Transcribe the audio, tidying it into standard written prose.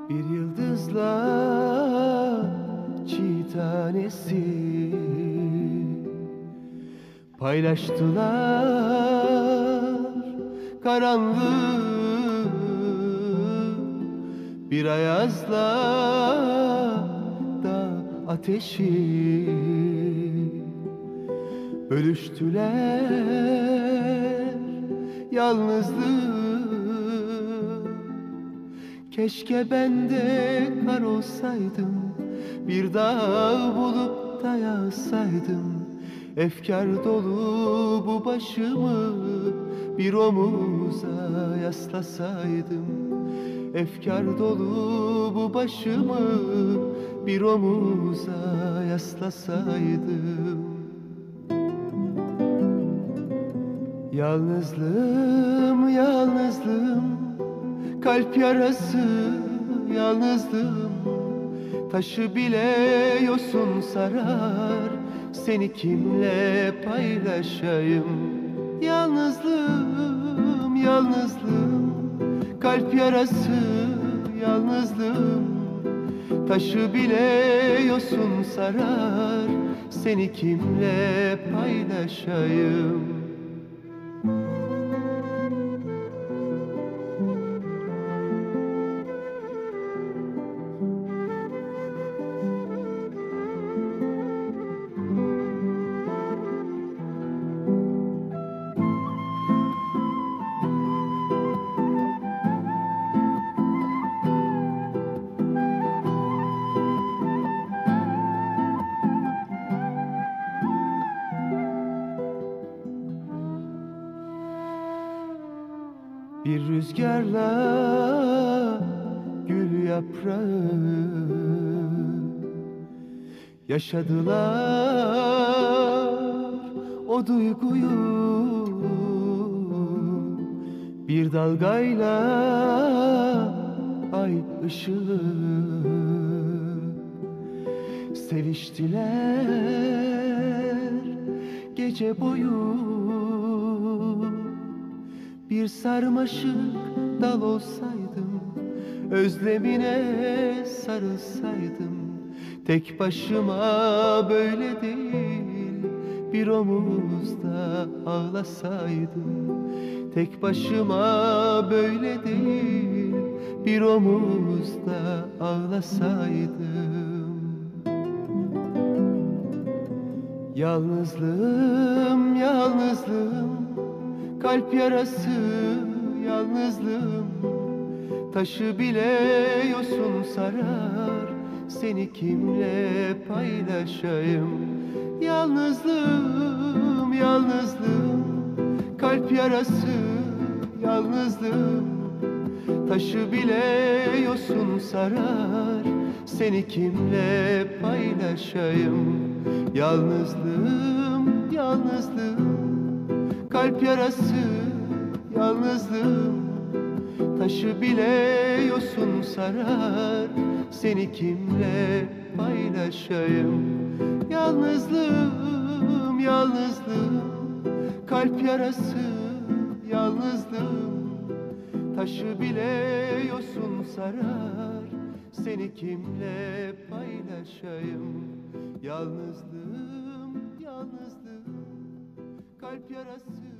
Bir yıldızla çiğ tanesi paylaştılar karanlığı, bir ayazla da ateşi bölüştüler yalnızlığı. Keşke ben de kar olsaydım, bir dağ bulup da yağsaydım. Efkar dolu bu başımı bir omuza yaslasaydım. Efkar dolu bu başımı bir omuza yaslasaydım. Yalnızlığım, yalnızlığım, kalp yarası yalnızlığım. Taşı bile yosun sarar, seni kimle paylaşayım? Yalnızlığım, yalnızlığım, kalp yarası yalnızlığım. Taşı bile yosun sarar, seni kimle paylaşayım? Bir rüzgarla gül yaprağı yaşadılar o duyguyu. Bir dalgayla ay ışığı seviştiler gece boyu. Bir sarmaşık dal olsaydım, özlemine sarılsaydım. Tek başıma böyle değil, bir omuzda ağlasaydım. Tek başıma böyle değil, bir omuzda ağlasaydım. Yalnızlığım, yalnızlığım, kalp yarası yalnızlığım. Taşı bile yosun sarar, seni kimle paylaşayım? Yalnızlığım, yalnızlığım, kalp yarası yalnızlığım. Taşı bile yosun sarar, seni kimle paylaşayım? Yalnızlığım, yalnızlığım, kalp yarası yalnızlığım. Taşı bile yosun sarar, seni kimle paylaşayım? Yalnızlığım, yalnızlığım, kalp yarası yalnızlığım. Taşı bile yosun sarar, seni kimle paylaşayım? Yalnızlığım, yalnızlığım, kalp yarası